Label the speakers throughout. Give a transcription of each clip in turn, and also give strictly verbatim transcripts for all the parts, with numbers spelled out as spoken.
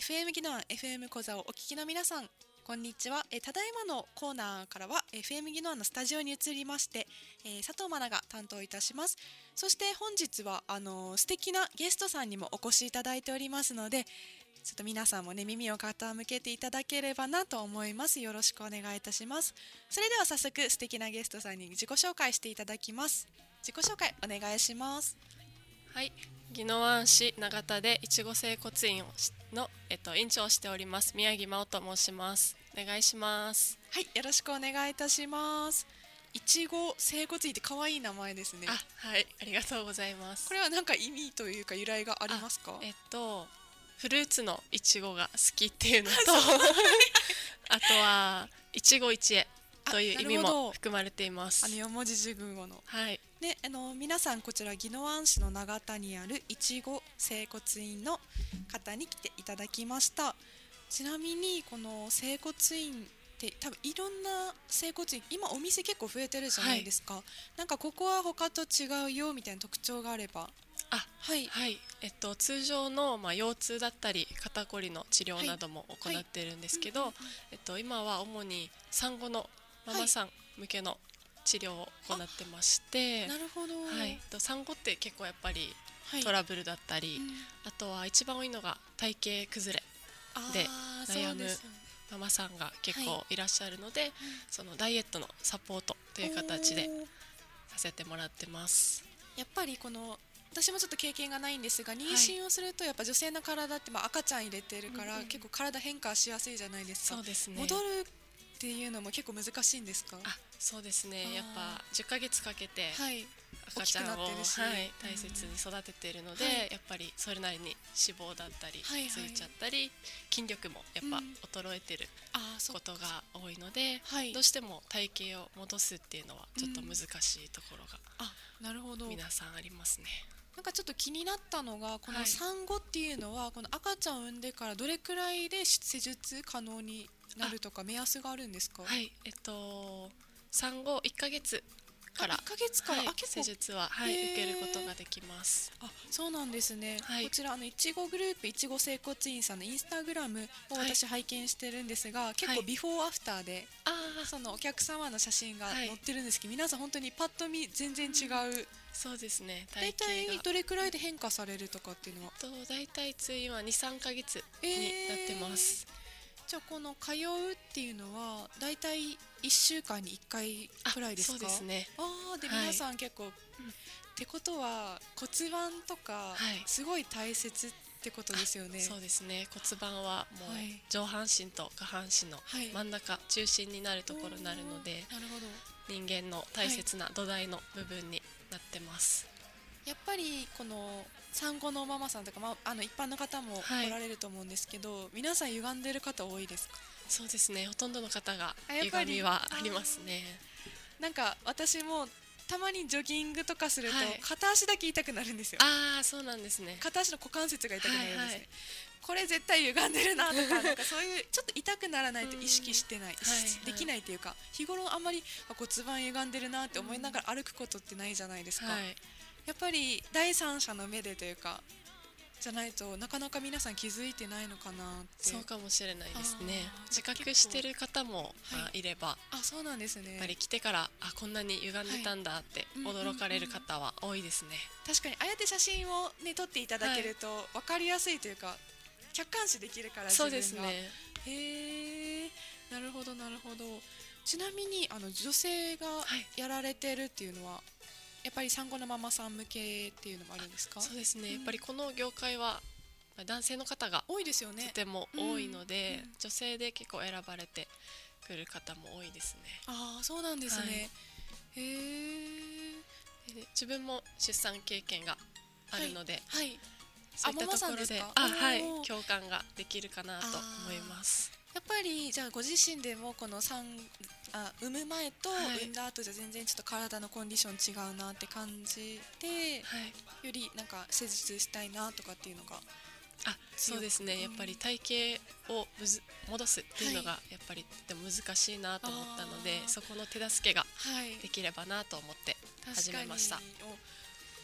Speaker 1: エフエム 技能 エフエム 講座をお聞きの皆さん、こんにちは。えただいまのコーナーからは エフエム 技能のスタジオに移りまして、えー、佐藤愛菜が担当いたします。そして本日はあのー、素敵なゲストさんにもお越しいただいておりますので、ちょっと皆さんもね耳を傾けていただければなと思います。よろしくお願いいたします。それでは早速素敵なゲストさんに自己紹介していただきます。自己紹介お願いします。
Speaker 2: はい、宜野湾市長田でいちご整骨院をの、えっと、院長をしております宮城真央と申します。お願いします。
Speaker 1: はい、よろしくお願いいたします。いちご整骨院って可愛い名前ですね。
Speaker 2: あ、はい、ありがとうございます。
Speaker 1: これは何か意味というか由来がありますか？
Speaker 2: えっとフルーツのいちごが好きっていうのとあとはいちご一会という意味も含まれています。
Speaker 1: あのよ文字熟語の、
Speaker 2: はい、
Speaker 1: であの皆さんこちら宜野湾市の長田にあるいちご整骨院の方に来ていただきました。ちなみにこの整骨院って多分いろんな整骨院今お店結構増えてるじゃないですか、はい、なんかここは他と違うよみたいな特徴があれば。
Speaker 2: あ、はい、はい、えっと、通常の、まあ、腰痛だったり肩こりの治療なども行っているんですけど、えっと、今は主に産後のママさん向けの治療を行ってまして、
Speaker 1: なるほど、
Speaker 2: はい、産後って結構やっぱりトラブルだったり、はい、うん、あとは一番多いのが体型崩れで悩むママさんが結構いらっしゃるので、はい、そのダイエットのサポートという形でさせてもらってます。
Speaker 1: やっぱりこの私もちょっと経験がないんですが、妊娠をするとやっぱ女性の体ってまあ赤ちゃん入れてるから、はい、結構体変化しやすいじゃないですか。
Speaker 2: そうですね。
Speaker 1: 戻るっていうのも結構難しいんですか？
Speaker 2: あ、そうですね。やっぱじゅっかげつかけて赤ちゃんを、
Speaker 1: はい、
Speaker 2: 大切に育てているので、はい、やっぱりそれなりに脂肪だったり、はいはい、ついちゃったり筋力もやっぱ衰えてることが多いので、うん、どうしても体型を戻すっていうのはちょっと難しいところが、
Speaker 1: うん、あ、なるほど、
Speaker 2: 皆さんありますね。
Speaker 1: なんかちょっと気になったのがこの産後っていうのは、はい、この赤ちゃんを産んでからどれくらいで施術可能になるとか目安があるんですか？
Speaker 2: はい、えっと産後いっかげつから
Speaker 1: いっかげつから、
Speaker 2: はい、
Speaker 1: あ結構
Speaker 2: 施術は、はい、受けることができます。
Speaker 1: あ、そうなんですね、はい、こちらあのいちごグループいちご整骨院さんのインスタグラムを私拝見してるんですが、はい、結構ビフォーアフターで、はい、そのお客様の写真が載ってるんですけど、はい、皆さん本当にパッと見全然違う、うん、
Speaker 2: そうですね。
Speaker 1: 大体どれくらいで変化されるとかっていうのは？
Speaker 2: と大体通院はにさんかげつになってます、えー
Speaker 1: じゃあこの通うっていうのはだいたいいっしゅうかんにいっかいくらいですか？
Speaker 2: そうですね。
Speaker 1: あで、はい、皆さん結構、うん、ってことは骨盤とかすごい大切ってことですよね。
Speaker 2: そうですね。骨盤はもう上半身と下半身の真ん中、はい、中心になるところになるので、
Speaker 1: なるほど、
Speaker 2: 人間の大切な土台の部分になってます、
Speaker 1: はい、やっぱりこの産後のママさんとか、まあ、あの一般の方も来られると思うんですけど、はい、皆さん歪んでる方多いですか？
Speaker 2: そうですね。ほとんどの方が歪みはありますね。
Speaker 1: なんか私もたまにジョギングとかすると片足だけ痛くなるんですよ。
Speaker 2: ああ、そうなんですね。
Speaker 1: 片足の股関節が痛くなるんですね、はいはい、これ絶対歪んでるなとか、なんかそういうちょっと痛くならないと意識してない、はいはい、できないというか、日頃あんまり骨盤歪んでるなって思いながら歩くことってないじゃないですか、はい、やっぱり第三者の目でというかじゃないとなかなか皆さん気づいてないのかなって。
Speaker 2: そうかもしれないですね。自覚してる方も、はい、いれば、
Speaker 1: あ、そうなんですね。
Speaker 2: やっぱり来てからあこんなに歪んでたんだって驚かれる方は多いですね、
Speaker 1: はい、確かにああやって写真を、ね、撮っていただけると分かりやすいというか、客観視できるから自分が。
Speaker 2: そうですね。
Speaker 1: へえ、なるほどなるほど。ちなみにあの女性がやられてるっていうのは、はい、やっぱり産後のママさん向けっていうのもあるんですか？
Speaker 2: そうですね、うん、やっぱりこの業界は男性の方が
Speaker 1: 多いですよね。
Speaker 2: とても多いので、うんうん、女性で結構選ばれてくる方も多いですね。
Speaker 1: ああ、そうなんですね、はい、へ
Speaker 2: え。で自分も出産経験があるので、はいはい、そういったところで、
Speaker 1: あ、
Speaker 2: はい、共感ができるかなと思います。
Speaker 1: やっぱりじゃあご自身でもこの産あ産む前と産んだ後じゃ全然ちょっと体のコンディション違うなって感じで、はい、よりなんか施術したいなとかっていうのが。
Speaker 2: あ、そうですね、うん、やっぱり体型をむず戻すっていうのがやっぱりでも難しいなと思ったので、はい、そこの手助けができればなと思って始めました。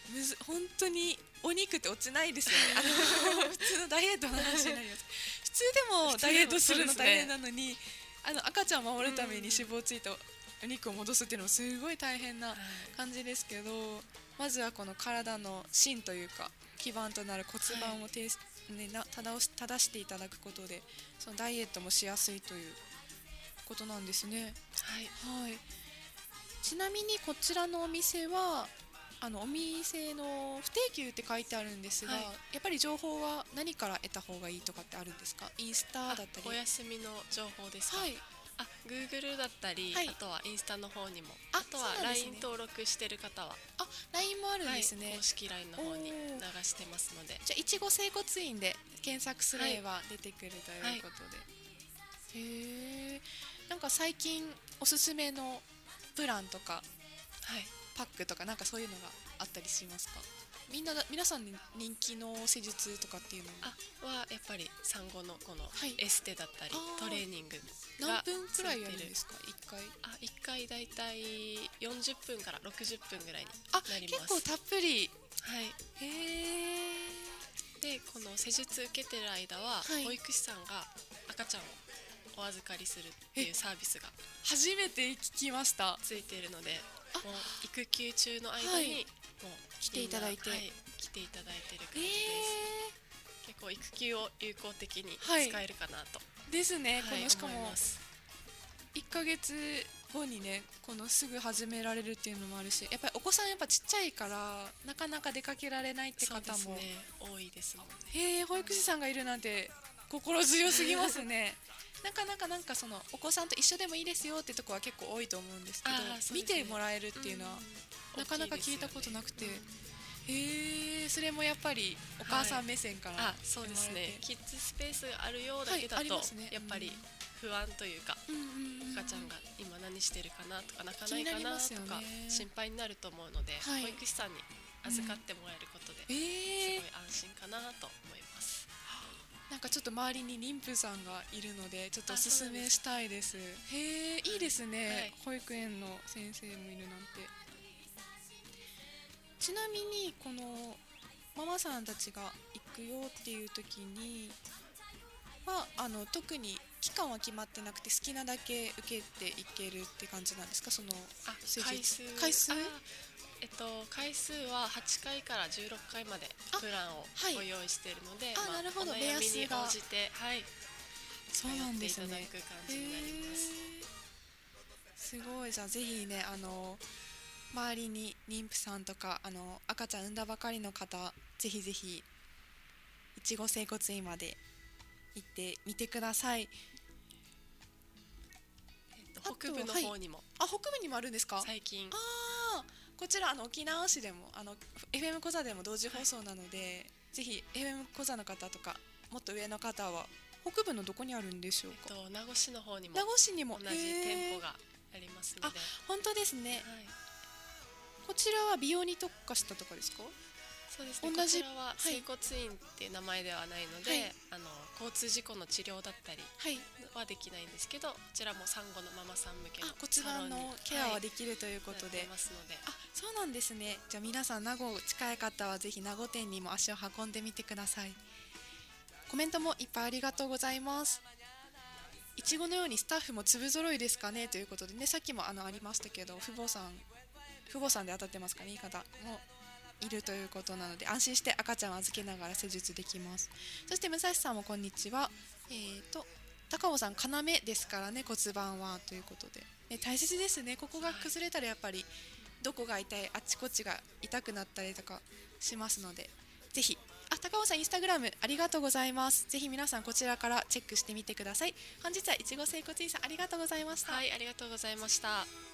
Speaker 1: むず本当にお肉って落ちないですよねあの普通のダイエットの話になります普通でもダイエットするの大変なのに、ね、あの赤ちゃんを守るために脂肪ついたお肉を戻すっていうのもすごい大変な感じですけど、はい、まずはこの体の芯というか基盤となる骨盤をて、はいね、な正し、正していただくことでそのダイエットもしやすいということなんですね。
Speaker 2: はい、
Speaker 1: はい、ちなみにこちらのお店はあのお店の不定休って書いてあるんですが、はい、やっぱり情報は何から得た方がいいとかってあるんですか？インスタだったり。
Speaker 2: お休みの情報ですか？
Speaker 1: はい、
Speaker 2: あ、Google だったり、はい、あとはインスタの方にも、あ, あとは ライン 登録してる方は、
Speaker 1: あ、ライン もあるんですね、
Speaker 2: はい、公式 ライン の方に流してますので、
Speaker 1: じゃあいちご整骨院で検索すれば出てくるということで、はい、へえ、なんか最近おすすめのプランとか、はい、パックとかなんかそういうのがあったりしますか？みんな皆さんに人気の施術とかっていうの
Speaker 2: あはやっぱり産後のこのエステだったり、はい、トレーニング
Speaker 1: が何分くらいやるんですか？いっかい
Speaker 2: あいっかいだいたいよんじゅっぷんからろくじゅっぷんぐらいになります。
Speaker 1: あ、結構たっぷり。
Speaker 2: はい、
Speaker 1: へ
Speaker 2: ー。でこの施術受けてる間は、はい、保育士さんが赤ちゃんをお預かりするっていうサービスが
Speaker 1: 初めて聞きました。
Speaker 2: ついているので、もう育休中の間に、はい、もう
Speaker 1: 来ていただいて、
Speaker 2: はい、来ていただいてる感じです。結構育休を有効的に使えるかなと、はい、
Speaker 1: ですね、
Speaker 2: はい、
Speaker 1: このしかもいっかげつごにねこのすぐ始められるっていうのもあるし、やっぱりお子さんやっぱちっちゃいからなかなか出かけられないって方も、
Speaker 2: そうですね、多いですもんね。
Speaker 1: へえ、保育士さんがいるなんて心強すぎますねなかなかなんかそのお子さんと一緒でもいいですよってとこは結構多いと思うんですけど、ね、見てもらえるっていうのは、うん、なかなか聞いたことなくて、うん、へえ、それもやっぱりお母さん目線から、はい、
Speaker 2: あ、そうですね、キッズスペースがあるようだけだと、はい、ね、やっぱり不安というか、うん、赤ちゃんが今何してるかなとか泣かないかなとか心配になると思うので、はい、保育士さんに預かってもらえることで、うん、すごい安心かなと思います。
Speaker 1: なんかちょっと周りに妊婦さんがいるのでちょっとおすすめしたいです。へえ、いいですね、はい、保育園の先生もいるなんて。ちなみにこのママさんたちが行くよっていう時にはあの特に期間は決まってなくて好きなだけ受けていけるって感じなんですか？その
Speaker 2: あ回数
Speaker 1: 回数
Speaker 2: えっと、回数ははちかいからじゅうろっかいまでプランをご用意しているので、
Speaker 1: あ、まあ、なるほど、
Speaker 2: お悩みに応じて、はい、
Speaker 1: そうなんですね、
Speaker 2: 通っていただく感じになります。
Speaker 1: すごい。じゃあぜひね、あの周りに妊婦さんとかあの赤ちゃん産んだばかりの方、ぜひぜひいちご整骨院まで行ってみてください。
Speaker 2: えっと、北部の方にも、
Speaker 1: はい、あ、北部にもあるんですか？
Speaker 2: 最近。
Speaker 1: あ、こちらあの沖縄市でもあの エフエム コザでも同時放送なので、はい、ぜひ エフエム コザの方とかもっと上の方は北部のどこにあるんでしょうか？
Speaker 2: えっと、名護市の方にも
Speaker 1: 名護市にも
Speaker 2: 同じ店舗がありますので。あ、
Speaker 1: 本当ですね、はい、こちらは美容に特化したとかですか？
Speaker 2: そうですね、こちらは整骨院っていう名前ではないので、はい、あの交通事故の治療だったりはできないんですけど、こちらも産後のママさん向けの
Speaker 1: 骨盤のケアはできるということで、
Speaker 2: はい、ますので。
Speaker 1: あ、そうなんですね。じゃあ皆さん名護近い方はぜひ名護店にも足を運んでみてください。コメントもいっぱいありがとうございます。いちごのようにスタッフも粒揃いですかねということでね、さっきもあのありましたけど、父母さん父母さんで当たってますかね、言い方もいるということなので、安心して赤ちゃんを預けながら施術できます。そして武蔵さんもこんにちは。えーと高尾さん、要ですからね、骨盤はということで、ね、大切ですね。ここが崩れたらやっぱりどこが痛い、あっちこっちが痛くなったりとかしますので、ぜひ。あ、高尾さん、インスタグラムありがとうございます。ぜひ皆さんこちらからチェックしてみてください。本日はいちご整骨院さんありがとうございました。
Speaker 2: はい、ありがとうございました。